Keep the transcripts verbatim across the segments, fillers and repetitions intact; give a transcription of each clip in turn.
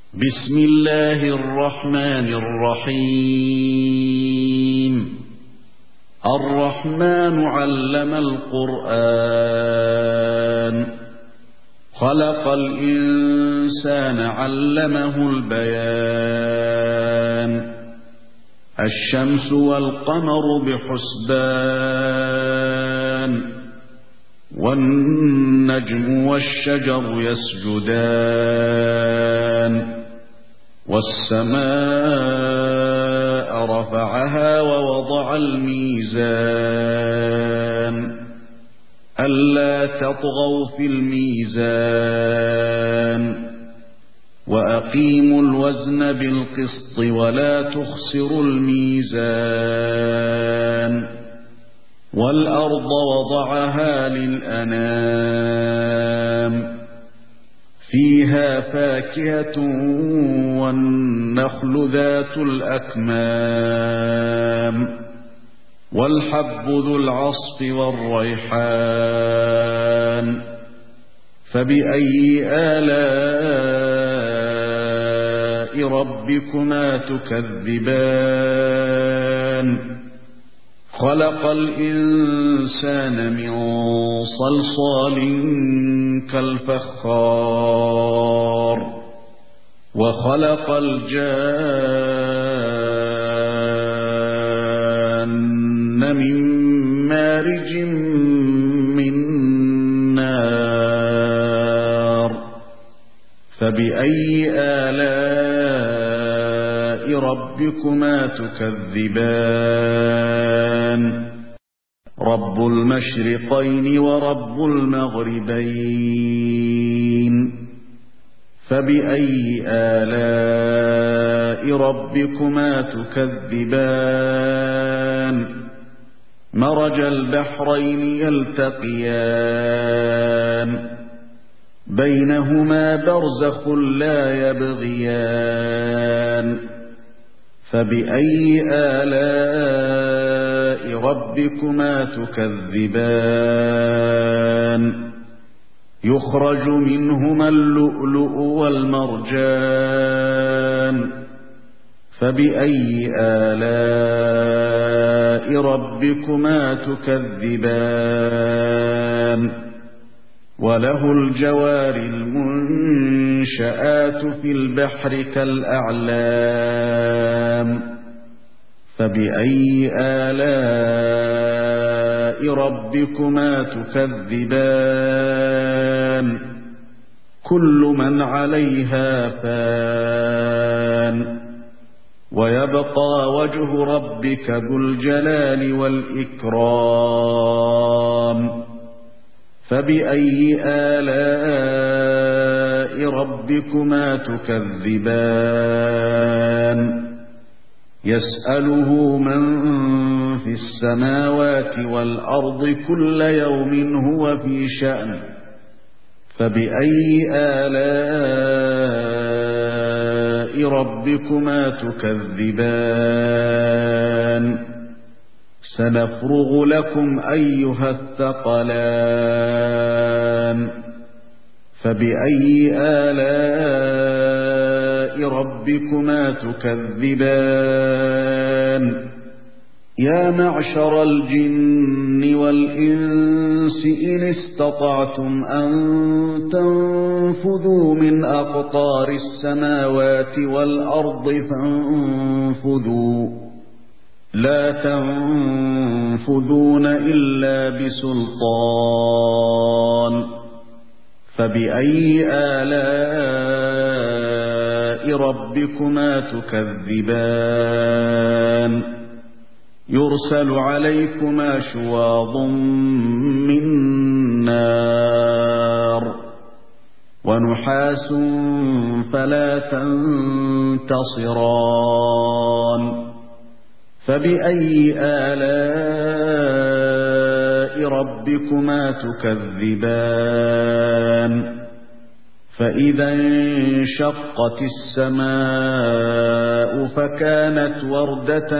بسم الله الرحمن الرحيم. الرحمن علم القرآن، خلق الإنسان علمه البيان. الشمس والقمر بحسبان، والنجم والشجر يسجدان. والسماء رفعها ووضع الميزان، ألا تطغوا في الميزان، وأقيموا الوزن بالقسط ولا تخسروا الميزان. والأرض وضعها للأنام، فيها فاكهة والنخل ذات الأكمام، والحب ذو العصف والريحان. فبأي آلاء ربكما تكذبان؟ خلق الإنسان من صلصال كالفخار، وخلق الجان من مارج من نار. فبأي آلاء ربكما تكذبان؟ رب المشرقين ورب المغربين. فبأي آلاء ربكما تكذبان؟ مرج البحرين يلتقيان، بينهما برزخ لا يبغيان. فبأي آلاء ربكما تكذبان؟ يخرج منهما اللؤلؤ والمرجان. فبأي آلاء ربكما تكذبان؟ وله الجوار المنشآت في البحر كالأعلام. فبأي آلاء ربكما تكذبان؟ كل من عليها فان، ويبقى وجه ربك ذو الجلال والإكرام. فبأي آلاء ربكما تكذبان؟ يسأله من في السماوات والأرض كل يوم هو في شأن. فبأي آلاء ربكما تكذبان؟ سنفرغ لكم أيها الثقلان. فبأي آلاء ربكما تكذبان؟ يا معشر الجن والإنس إن استطعتم أن تنفذوا من أقطار السماوات والأرض فانفذوا، لا تنفذون إلا بسلطان. فبأي آلاء ربكما تكذبان؟ يرسل عليكما شواظ من نار، ونحاس فلا تنتصران. فبأي آلاء ربكما تكذبان؟ فإذا انشقت السماء فكانت وردة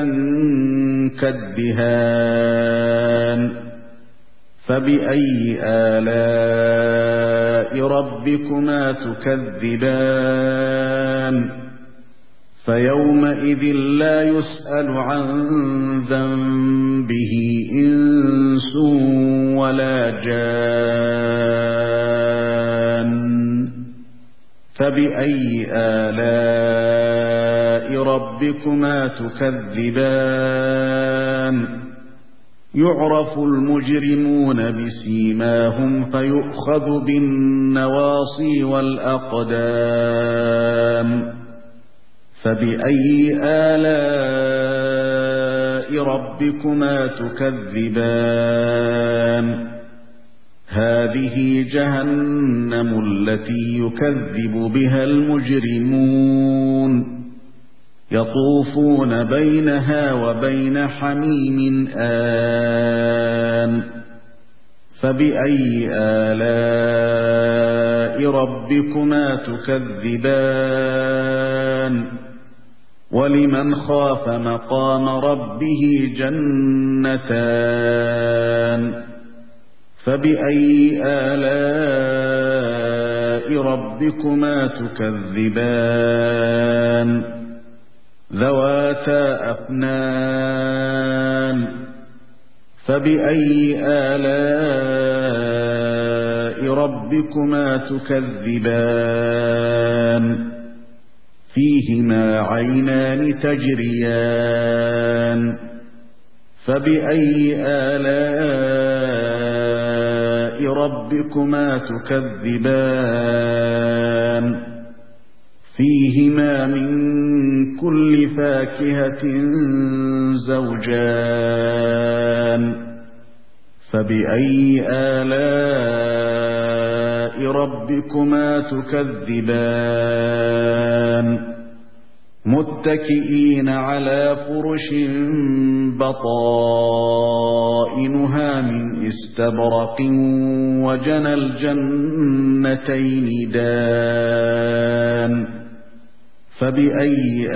كالدهان. فبأي آلاء ربكما تكذبان فيومئذ لا يسأل عن ذنبه إنس ولا جان. فبأي آلاء ربكما تكذبان يعرف المجرمون بسيماهم فيؤخذ بالنواصي والأقدام. فبأي آلاء ربكما تكذبان هذه جهنم التي يكذب بها المجرمون يطوفون بينها وبين حميم آن. فبأي آلاء ربكما تكذبان ولمن خاف مقام ربه جنتان. فبأي آلاء ربكما تكذبان ذواتا أفنان. فبأي آلاء ربكما تكذبان فيهما عينان تجريان. فبأي آلاء ربكما تكذبان فيهما من كل فاكهة زوجان. فبأي آلاء ربكما تكذبان متكئين على فرش بطائنها من استبرق وجنى الجنتين دان. فبأي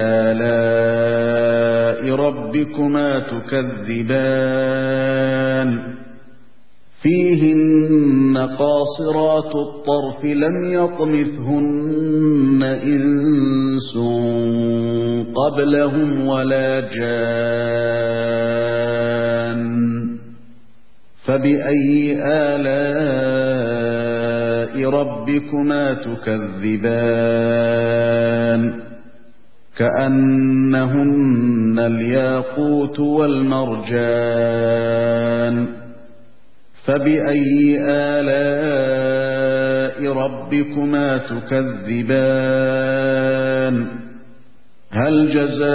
آلاء ربكما تكذبان فيهن قاصرات الطرف لم يطمثهن إنس قبلهم ولا جان. فبأي آلاء ربكما تكذبان كأنهن الياقوت والمرجان. فبأي آلاء ربكما تكذبان هل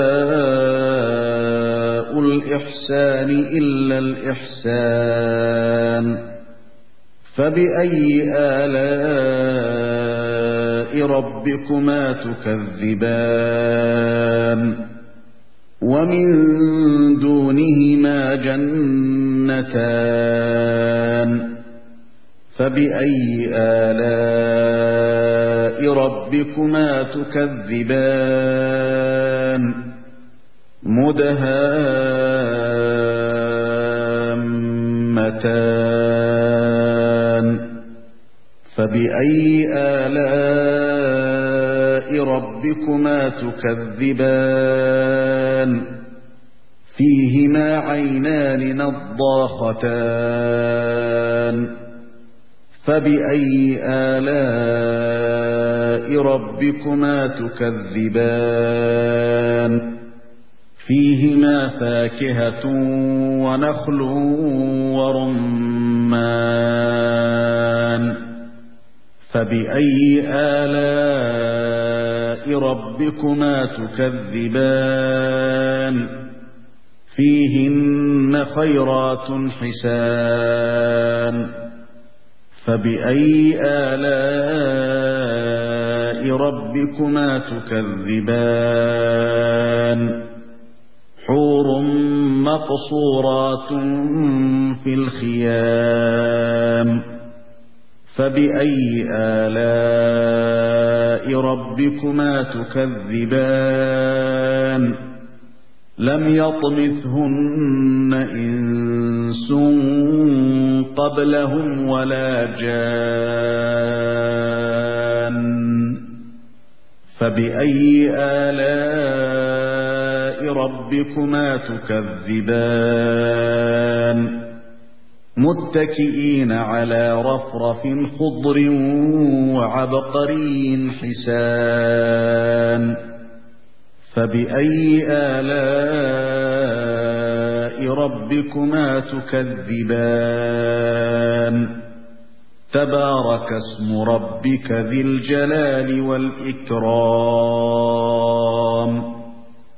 جزاء الإحسان إلا الإحسان. فبأي آلاء ربكما تكذبان ومن دونهما جنتان. فبأي آلاء ربكما تكذبان مدهامتان. فبأي آلاء ربكما تكذبان فيهما عينان نضاختان. فبأي آلاء ربكما تكذبان فيهما فاكهة ونخل ورمان. فبأي آلاء ربكما تكذبان فيهن خيرات حسان. فبأي آلاء ربكما تكذبان حور مقصورات في الخيام. فبأي آلاء ربكما تكذبان لم يطمثهن إنس قبلهم ولا جان. فبأي آلاء ربكما تكذبان متكئين على رفرف خضر وعبقري حسان فبأي آلاء ربكما تكذبان تبارك اسم ربك ذي الجلال والإكرام